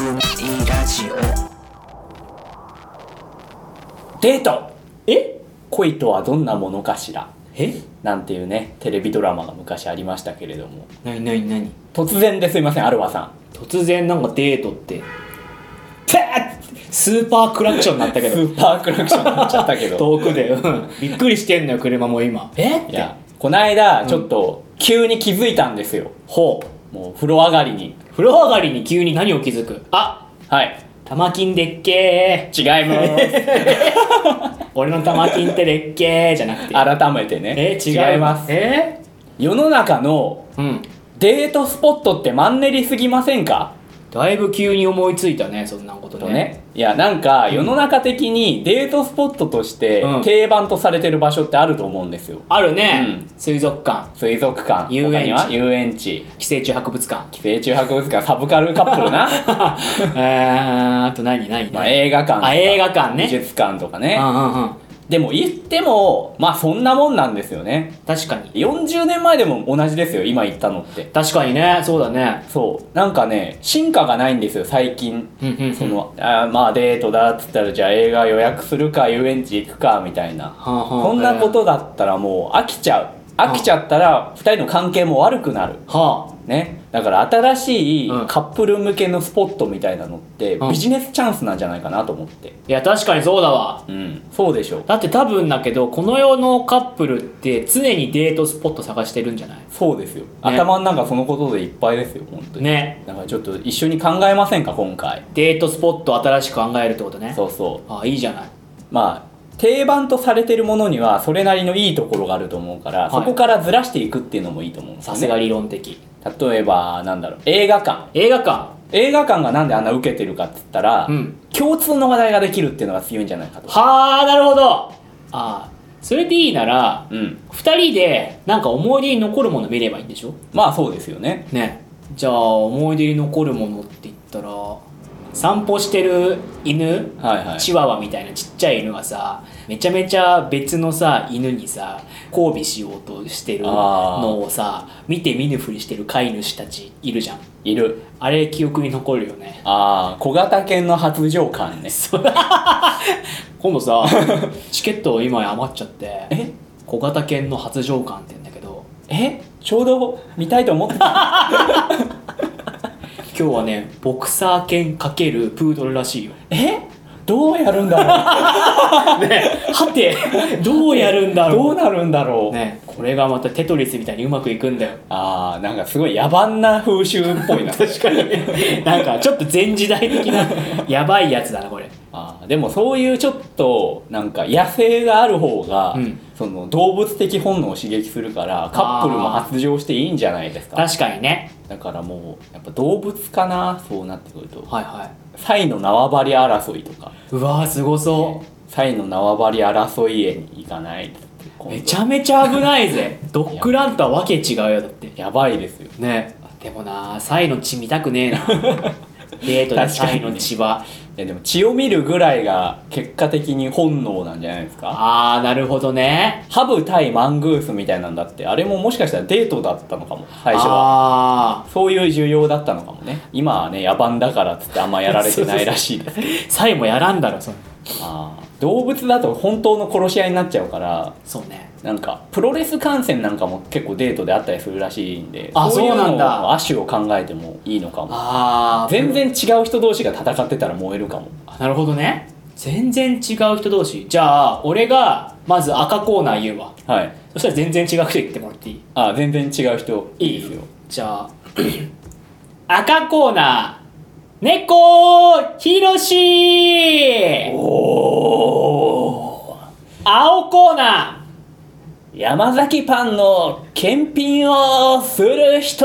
ラジオ。 デート恋とはどんなものかしらなんていうねテレビドラマが昔ありましたけれども、 何突然ですいませんアルワさん、 突然なんかデートってスーパークラクションになったけどスーパークラクションになっちゃったけど遠くで、びっくりしてんのよ車も今っていやこないだちょっと急に気づいたんですよ、 ほうもう風呂上がりに急に何を気づく？ はい玉金でっけ違います俺の玉金ってでっけじゃなくて改めてね違いますえ世の中のデートスポットってマンネリすぎませんかだいぶ急に思いついたねそんなことね。 いやなんか世の中的にデートスポットとして定番とされてる場所ってあると思うんですよ。 あるね、水族館、 水族館、 遊園地、 他には遊園地、 寄生虫博物館、 寄生虫博物館、サブカルカップルなあと何、 まあ、映画館とか映画館ね、 美術館とかね、 うんでも言ってもまあそんなもんなんですよね。 確かに 40年前でも同じですよ今言ったのって。 確かにね、そうだね。 そうなんかね進化がないんですよ最近。そのまあデートだっつったらじゃあ映画予約するか遊園地行くかみたいな、そんなことだったらもう飽きちゃったら2人の関係も悪くなる、ね、だから新しいカップル向けのスポットみたいなのってビジネスチャンスなんじゃないかなと思って。 いや確かにそうだわ。 そうでしょう。 だって多分だけどこの世のカップルって常にデートスポット探してるんじゃない？ そうですよ、頭の中そのことでいっぱいですよ本当にね。 だからちょっと一緒に考えませんか今回。 デートスポットを新しく考えるってことね。 そういいじゃない。 まあ定番とされてるものにはそれなりのいいところがあると思うから、そこからずらしていくっていうのもいいと思うんですよね。 さすが理論的。 例えばなんだろう、映画館がなんであんな受けてるかって言ったら、共通の話題ができるっていうのが強いんじゃないかと。 なるほど。それでいいなら、2人でなんか思い出に残るもの見ればいいんでしょ。 まあそうですよね。 じゃあ思い出に残るものって言ったら散歩してる犬、チワワみたいなちっちゃい犬がさめちゃめちゃ別のさ犬にさ交尾しようとしてるのをさ見て見ぬふりしてる飼い主たちいるじゃん。 いる。 あれ記憶に残るよね。 小型犬の発情感ね今度さチケット今余っちゃって小型犬の発情感って言うんだけどちょうど見たいと思ってた今日はねボクサー犬×プードルらしいよ。 どうやるんだろうはてどうやるんだろうどうなるんだろうね。これがまたテトリスみたいにうまくいくんだよ。 なんかすごい野蛮な風習っぽいな確かになんかちょっと前時代的なやばいやつだなこれ。 でもそういうちょっとなんか野生がある方が、その動物的本能を刺激するからカップルも発情していいんじゃないですか。 確かにね。 だからもうやっぱ動物かな、そうなってくると。サイの縄張り争いとか。 うわーすごそう。 サイの縄張り争いへに行かないって。 めちゃめちゃ危ないぜドッグランとはわけ違うよ。だってやばいですよね。でもなサイの血見たくねえなデートでサイの血は。 でも血を見るぐらいが結果的に本能なんじゃないですか。 なるほどね。 ハブ対マングースみたいなんだって、あれももしかしたらデートだったのかも最初は。そういう需要だったのかもね。今はね野蛮だからっつってあんまやられてないらしいですサイもやらんだろそれ。 動物だと本当の殺し合いになっちゃうから。 そうね。 なんかプロレス観戦なんかも結構デートであったりするらしいんで、 そうなんだ。 亜種を考えてもいいのかも。全然違う人同士が戦ってたら燃えるかも。 なるほどね。全然違う人同士。じゃあ俺がまず赤コーナー言うわ。そしたら全然違う人言ってもらっていい？ 全然違う人いいですよ。 じゃあ赤コーナー猫ひろし。青コーナー山崎パンの検品をする人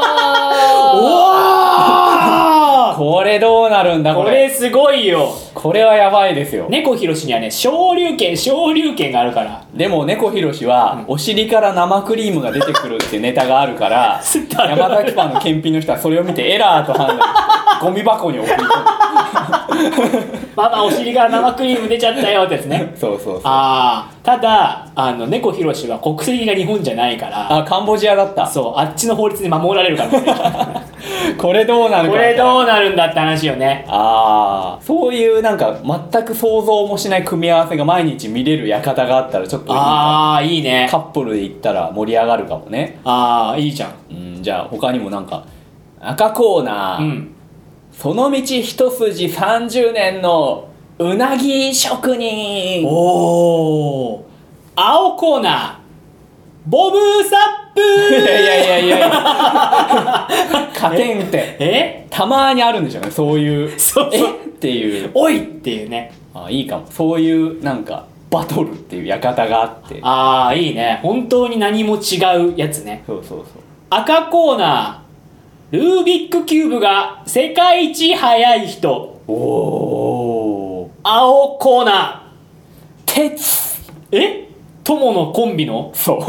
これどうなるんだこれすごいよ。 これはやばいですよ。 猫ひろしにはね昇竜拳があるから。 でも猫ひろしは、お尻から生クリームが出てくるってネタがあるから山崎パンの検品の人はそれを見てエラーと判断してゴミ箱に送り込むママお尻から生クリーム出ちゃったよってやつねそう。 ただ猫ひろしは国籍が日本じゃないから。 カンボジアだった。 そうあっちの法律に守られるからねこれどうなるか、 これどうなるんだって話よね。 ああ、そういうなんか全く想像もしない組み合わせが毎日見れる館があったらちょっといいか。 ああ、いいね。 カップルで行ったら盛り上がるかもね。 ああ、いいじゃん。 じゃあ他にもなんか赤コーナー、その道一筋30年のうなぎ職人。 おお。青コーナー、ボブサップ。 いや加点ってたまにあるんでしょうね、そういうそうっていうおいっていうね。 いいかも、そういうなんかバトルっていう館があって、 ああ、いいね。本当に何も違うやつね。 そう赤コーナー、ルービックキューブが世界一速い人。 おお。 青コーナー、鉄。 友のコンビのそう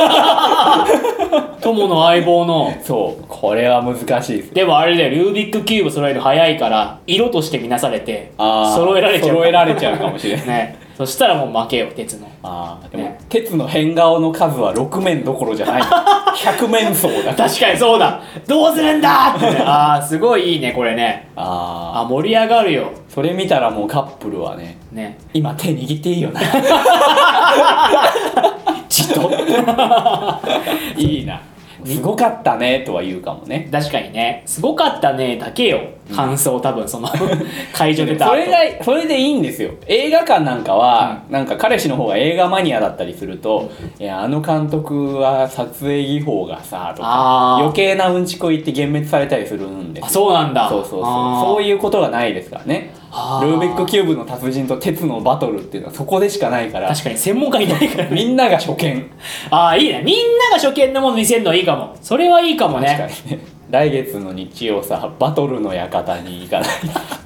友の相棒の。 そう、これは難しいです。 でもあれだよ、ルービックキューブ揃えるの早いから色として見なされて揃えられちゃうかもしれないね。そしたらもう負けよ、鉄の。 でも、鉄の変顔の数は6面どころじゃない100面相だ。 確かにそうだ。どうするんだってね。すごいいいね、これね。盛り上がるよ。 それ見たらもうカップルはね、今手握っていいよなじっといいな。すごかったねとは言うかもね。 確かにね、すごかったねだけよ、感想。多分その会場出た後それでいいんですよ。映画館なんかは、なんか彼氏の方が映画マニアだったりすると、いや、あの監督は撮影技法がさとか余計なうんちこ言って幻滅されたりするんです。 そうなんだ。 そういうことがないですからね。ルービックキューブの達人と鉄のバトルっていうのはそこでしかないから。 確かに専門家いないから、 みんなが初見。 いいね、みんなが初見のもの見せるのはいいかも。それはいいかもね。 確かにね。来月の日曜さ、バトルの館に行かない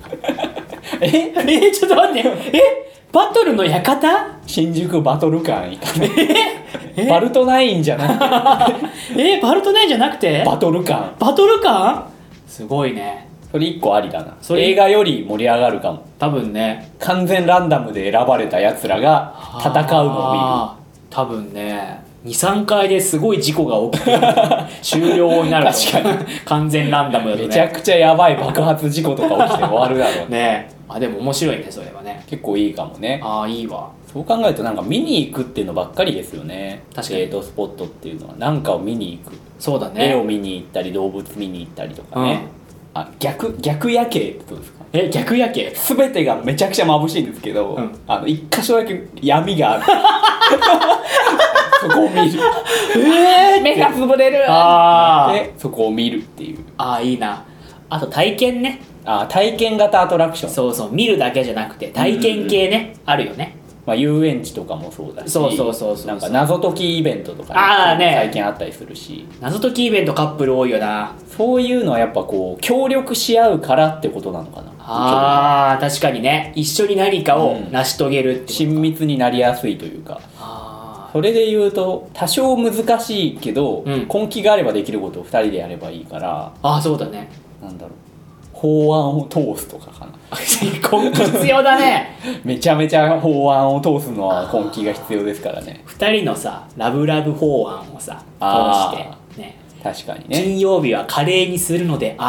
ちょっと待って、バトルの館？ 新宿バトル館行かないバルトナインじゃなくてバルトナインじゃなくてバトル館すごいね。 それ1個ありだな。映画より盛り上がるかも。 多分ね、 完全ランダムで選ばれたやつらが戦うのを見る。 多分ね、 2,3 回ですごい事故が起きて終了になると確かに完全ランダムだとね、 めちゃくちゃやばい爆発事故とか起きて終わるだろうね。でも面白いね、それはね。 結構いいかもね。 いいわ。 そう考えるとなんか見に行くっていうのばっかりですよね。 確かに。 デートスポットっていうのは何かを見に行く。 そうだね。 絵を見に行ったり動物見に行ったりとかね、逆夜景ってどうですか？ 逆夜景全てがめちゃくちゃ眩しいんですけど、一箇所だけ闇があるそこを見る目がつぶれるでそこを見るっていう。 いいな。あと体験ね。 体験型アトラクション。 そうそう、見るだけじゃなくて体験系ね、あるよね。 遊園地とかもそうだし、 そうなんか謎解きイベントとかね、最近あったりするし。 謎解きイベントカップル多いよな。 そういうのはやっぱこう協力し合うからってことなのかな。 確かにね、一緒に何かを成し遂げるって親密になりやすいというか。それで言うと多少難しいけど、根気があればできることを2人でやればいいから。 そうだね。 なんだろう、法案を通すとかかな根気必要だねめちゃめちゃ法案を通すのは根気が必要ですからね。 2人のさラブラブ法案をさ通してね。 確かにね。 金曜日はカレーにするので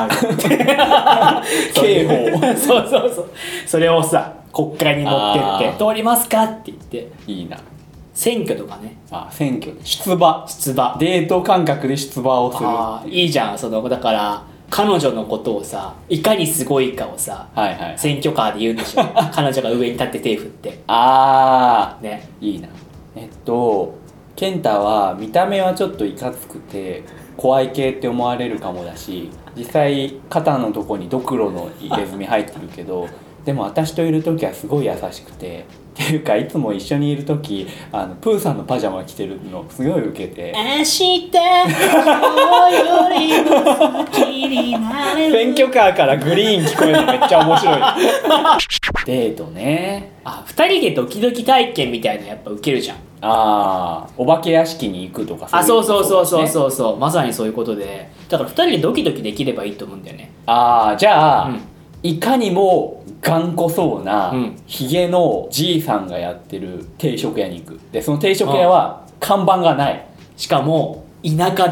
刑法そうそれをさ国会に持ってって通りますかって言って。 いいな。 選挙とかね。 選挙で出馬デート感覚で出馬をする。 いいじゃん。だから彼女のことをさ、いかにすごいかをさ、選挙カーで言うんでしょ彼女が上に立って手振ってね。 いいな。ケンタは見た目はちょっといかつくて怖い系って思われるかもだし、実際肩のとこにドクロの入れ墨入ってるけどでも私といる時はすごい優しくて、っていうかいつも一緒にいる時プーさんのパジャマ着てるのすごいウケて、明日今日よりも好きになれる選挙カーからグリーン聞こえるのめっちゃ面白いデートね。 2人でドキドキ体験みたいなやっぱウケるじゃん。 お化け屋敷に行くとか。 そうまさにそういうことで、だから2人でドキドキできればいいと思うんだよね。 じゃあ、いかにも頑固そうなヒゲのじいさんがやってる定食屋に行く。でその定食屋は看板がない。 しかも田舎で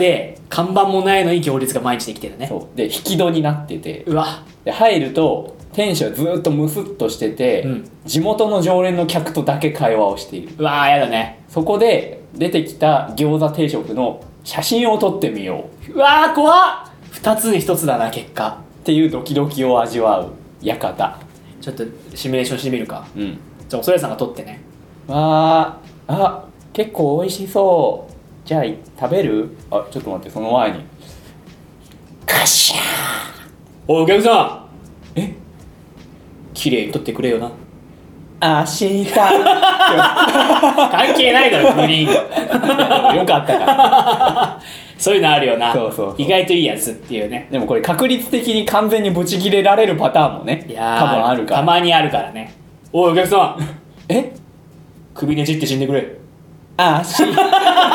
看板もないのに行列が毎日できてるね。 そうで引き戸になってて、 うわで入ると店主はずっとムスッとしてて、うん、地元の常連の客とだけ会話をしている。 うわーやだね。 そこで出てきた餃子定食の写真を撮ってみよう。うわー怖っ。2つに1つだな結果っていうドキドキを味わう館。 ちょっとシミュレーションしてみるか。 うん。 じゃあおそれさんが撮ってね。 あ結構美味しそう。じゃあ食べる？ちょっと待って、その前にカシャー。 お客さん、綺麗に撮ってくれよな。 明日関係ないだろグリーンよかったからそういうのあるよな。 そう意外といいやつっていうね。 でもこれ確率的に完全にブチ切れられるパターンもね、多分あるから。 たまにあるからね。おいお客さん首ねじって死んでくれ。明日ね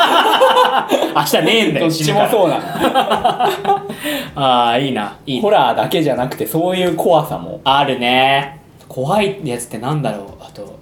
えんだよ。 どっちもそうなああいいな。 ホラーだけじゃなくてそういう怖さもあるね。怖いやつってなんだろう。あと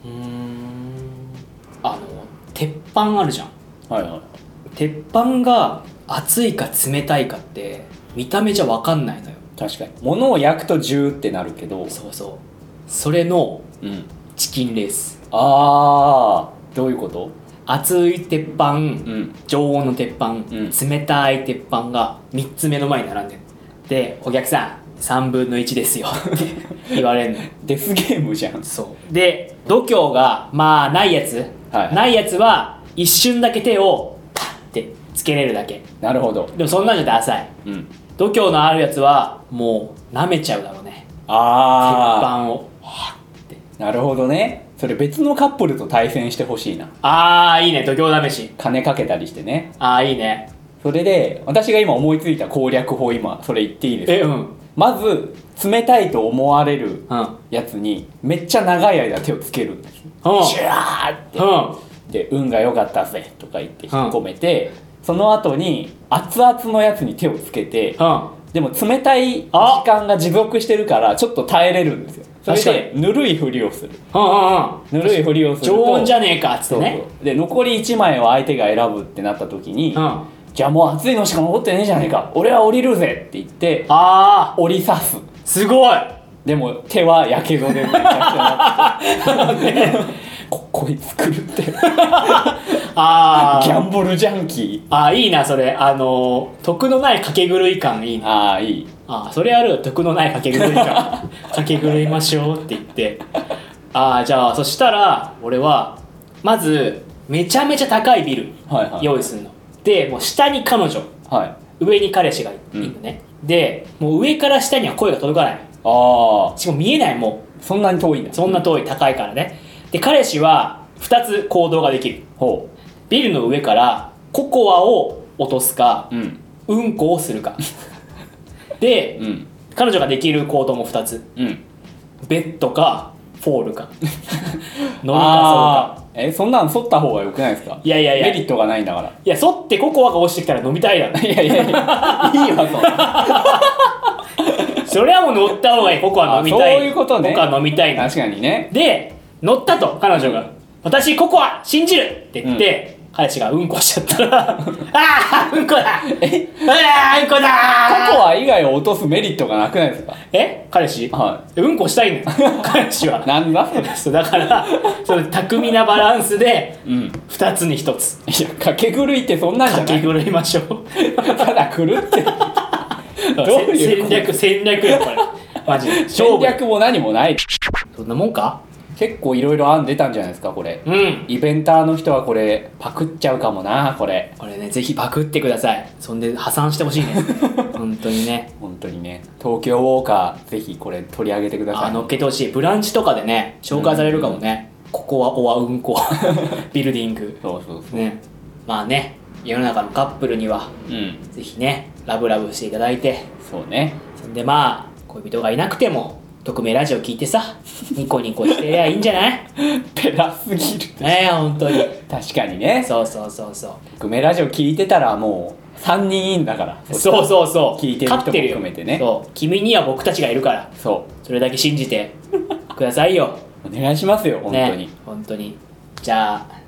鉄板あるじゃん。 はいはい。 鉄板が熱いか冷たいかって見た目じゃ分かんないのよ。 確かに物を焼くとジューってなるけど。 そうそう。それのチキンレース。 ああどういうこと？ 熱い鉄板、常温の鉄板、冷たい鉄板が3つ目の前に並んでる。でお客さん3分の1ですよって言われるの。 デスゲームじゃん。 そうで度胸がまあないやつ、ないやつは一瞬だけ手をパッてつけれるだけ。 なるほど。 でもそんなんじゃダサい、度胸のあるやつはもう舐めちゃうだろうね。鉄板をなるほどね。それ別のカップルと対戦してほしいな。 いいね。度胸試し金かけたりしてね。 いいね。 それで私が今思いついた攻略法、今それ言っていいですか？まず冷たいと思われるやつにめっちゃ長い間手をつけるんです。シュワーって、で運が良かったぜとか言って引っ込めて、その後に熱々のやつに手をつけて、でも冷たい時間が持続してるからちょっと耐えれるんですよ。それでぬるいふりをする。ぬるいふりをすると常温じゃねえかっつってね。 で残り1枚を相手が選ぶってなった時に、じゃあもう熱いのしか残ってねえじゃねえか、俺は降りるぜって言って降りさす。 すごい。 でも手はやけどでめちゃくちゃなってこいつ狂ってるギャンブルジャンキー。いいなそれ。得のない賭け狂い感いいな。 いい。 それある。得のない賭け狂い感賭け狂いましょうって言って。じゃあそしたら俺はまずめちゃめちゃ高いビル用意するの、でもう下に彼女、上に彼氏がいるのね、でもう上から下には声が届かない。しかも見えない。もうそんなに遠いんだ。 そんな遠い。高いからね。で彼氏は2つ行動ができる。ビルの上からココアを落とすか、うんこをするかで、彼女ができる行動も2つ、ベッドかフォールか乗るかそるか。そんなの剃った方がよくないですか？ いやメリットがないんだから。 いや剃ってココアが落ちてきたら飲みたいだろ。いやいいわそんなそれはもう乗った方がいい。ココア飲みたい。 そういうことね。 ココア飲みたい。 確かにね。 で乗ったと彼女が、私ココア信じるって言って、彼氏がうんこしちゃったらうんこだうんこだ。 ココア以外を落とすメリットがなくないですか？ 彼氏、うんこしたいのよ彼氏は。 なんだそれだからその巧みなバランスで2つに1つ。 いや賭け狂いってそんなんじゃない。 賭け狂いましょうただ狂ってどういう戦略よこれマジで。 戦略も何もない。 そんなもんか。 結構いろいろ案出たんじゃないですかこれ。イベンターの人はこれパクっちゃうかもな。これねぜひパクってください。そんで破産してほしいね本当にね。 本当にね。東京ウォーカーぜひこれ取り上げてください。 乗っけてほしい。ブランチとかでね紹介されるかもね。ここはおわうんこビルディング。 そうね。まあね世の中のカップルには、ぜひねラブラブしていただいて。 そうね。 そんでまあ恋人がいなくても匿名ラジオ聞いてさニコニコしてりゃいいんじゃない？ ペラすぎる本当に。 確かにね。 そう匿名ラジオ聞いてたらもう3人いんだから。 そう聞いてる人も含めてね。 君には僕たちがいるから。それだけ信じてくださいよお願いしますよ本当に、 本当に。じゃあ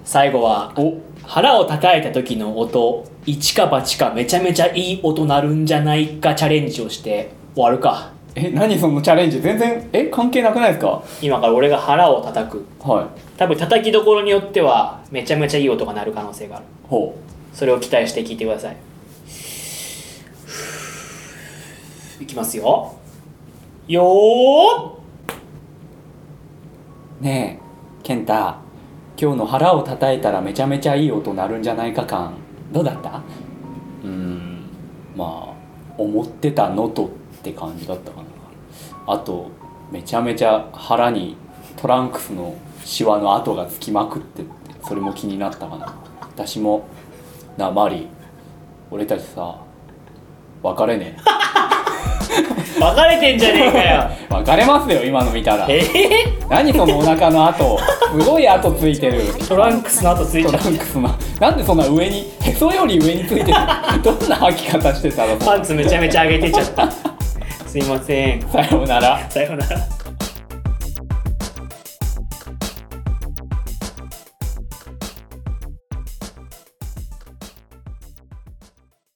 最後は腹を叩いた時の音一か八かめちゃめちゃいい音鳴るんじゃないかチャレンジをして終わるか。 何そのチャレンジ、全然関係なくないですか。 今から俺が腹を叩く。 はい。 多分叩きどころによってはめちゃめちゃいい音が鳴る可能性がある。 ほう。それを期待して聞いてください。いきますよ。よー。ねえ健太、今日の腹を叩いたらめちゃめちゃいい音鳴るんじゃないか感どうだった？まあ思ってたのとって感じだったかな。あとめちゃめちゃ腹にトランクスのシワの跡がつきまくってて、それも気になったかな。私もな、マリー、俺たちさ別れね別れてんじゃねえかよ別れますよ今の見たら。何そのお腹の跡、すごい跡ついてる。 トランクスの跡ついてる。 トランクスのなんでそんな上に、へそより上についてるどんな履き方してたの。 パンツめちゃめちゃ上げてちゃったすいません。 さようなら。 さようなら。